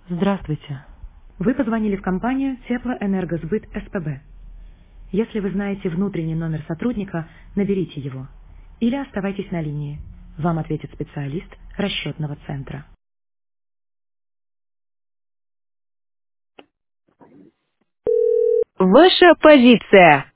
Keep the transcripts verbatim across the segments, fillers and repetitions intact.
Здравствуйте. Вы позвонили в компанию Теплоэнергосбыт СПБ. Если вы знаете внутренний номер сотрудника, наберите его. Или оставайтесь на линии. Вам ответит специалист расчетного центра. Ваша позиция.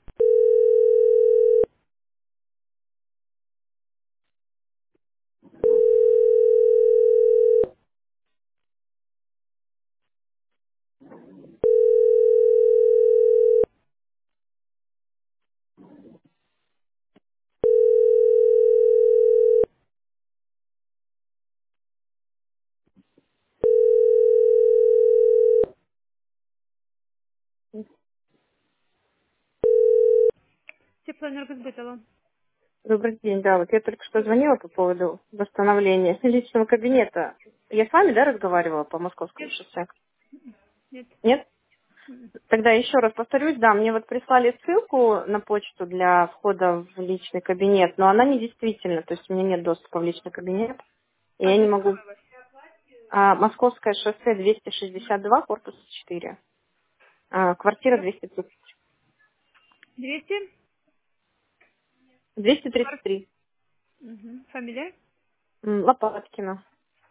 Теплоэнергосбыт, алло. Добрый день, да, вот я только что звонила по поводу восстановления личного кабинета. Я с вами, да, разговаривала по Московскому Нет, шоссе? нет. Нет? М. Тогда еще раз повторюсь, да, мне вот прислали ссылку на почту для входа в личный кабинет, но она не действительна, то есть у меня нет доступа в личный кабинет, и я не Адрес могу. какой у вас? А, Московское шоссе двести шестьдесят два, корпус четыре, а, квартира Еще? двести тридцать, двести? двести тридцать Квар- три. Мгм. Фамилия? М, Лопаткина.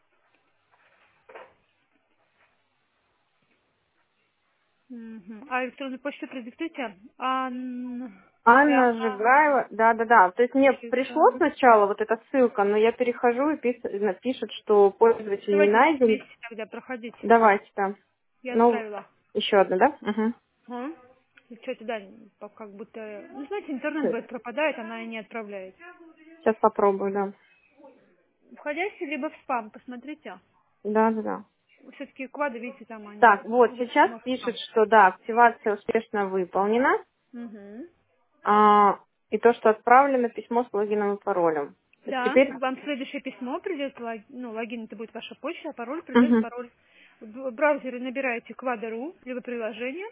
Мгм. А электронную почту продиктуйте? Ан... Анна Прямо... Жигаева, да-да-да. То есть мне пришло Александр. сначала вот эта ссылка, но я перехожу и пис- пишут, что пользователь не Давайте найден. вместе тогда проходить. Давайте там. Я Ну, отправила. еще одна, да? Угу. А? И что туда, по- как будто... Ну, знаете, интернет бывает пропадает, она и не отправляет. Сейчас попробую, да. Входящий либо в спам, посмотрите. Да-да-да. Все-таки квады, видите, там они Так, вот, сейчас в пишет, спам. что да, активация успешно выполнена, Угу. а, и то, что отправлено письмо с логином и паролем. То есть Да, теперь... вам следующее письмо придет, лог- ну, логин это будет ваша почта, а пароль придет Угу. пароль. В браузере набираете Quadro.ru, либо приложение,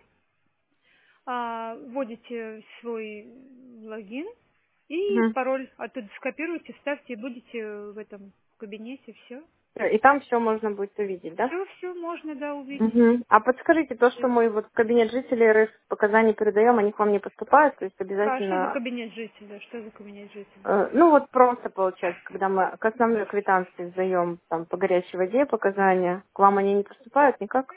а, вводите свой логин и Угу. пароль оттуда скопируете, вставьте и будете в этом кабинете, все. И там все можно будет увидеть, да? Все, все можно, да, увидеть. Мгм. А подскажите, то, что мы вот в кабинет жителей РФ показания передаем, они к вам не поступают, то есть А что за обязательно, кабинет жителя? Что за кабинет жителя? э, ну вот просто получается, когда мы к основной квитанции сдаем там по горячей воде показания, к вам они не поступают никак?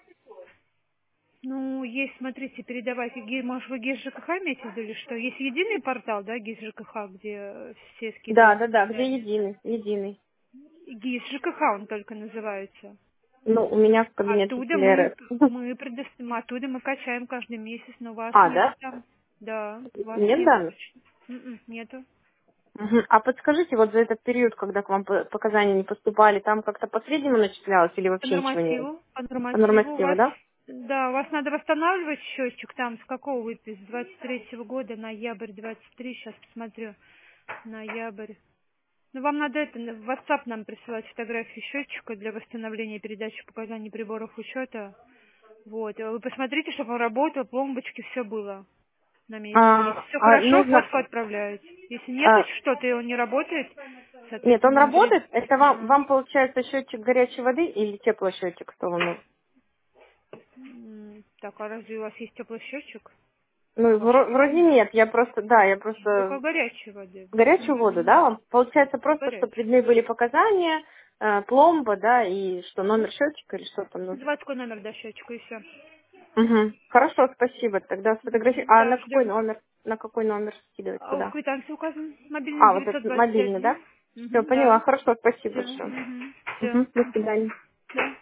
Ну, есть, смотрите, передавайте, Ги- может, вы ГИС ЖКХ имеете в виду или что? Есть единый портал, да, ГИС ЖКХ, где все Да, скидывают да, да, где энергию. единый, единый. ГИС ЖКХ он только называется. Ну, у меня в кабинет Оттуда жителей мы, РФ. мы предоставим, оттуда мы качаем каждый месяц, но у вас А, нету да? там. Да, у вас Нет нету данных? точно. М-м, нету. Мгм. А подскажите, вот за этот период, когда к вам по- показания не поступали, там как-то по среднему начислялось или По вообще ничего не? нормативу, по По нормативу у нормативу, вас, да? да, у вас надо восстанавливать счетчик там, с какого выписка, с двадцать третьего года, ноябрь двадцать три, сейчас посмотрю, ноябрь. Ну, вам надо это, в WhatsApp нам присылать фотографии счетчика для восстановления передачи показаний приборов учета. Вот, вы посмотрите, чтобы он работал, пломбочки, все было на месте. Если А, все а хорошо, нужно, фотку отправляют. Если нет а, что-то, и он не работает, нет, он соответственно, вам перед... работает? Это вам, Ага. вам получается счетчик горячей воды или теплосчетчик, что вам нужен? М, Так, а разве у вас есть теплый счетчик? Ну, Вообще вро- вроде нет, я просто, да, я только просто горячей воды. горячую воду, да, М, вам получается Только просто, чтобы горячей. видны были показания, э, пломба, да, и что, номер счетчика или что там нужно? Заводской номер до счетчика и все. Угу. Хорошо, спасибо, тогда сфотографирую. А Да, на какой ждем. номер, на какой номер скидывать, А в куда? квитанции указан мобильный А, вот девятьсот этот двадцать мобильный, да? один. Все, Угу, поняла, да. хорошо, спасибо Все. большое. Угу. Все. Угу. До свидания. Да.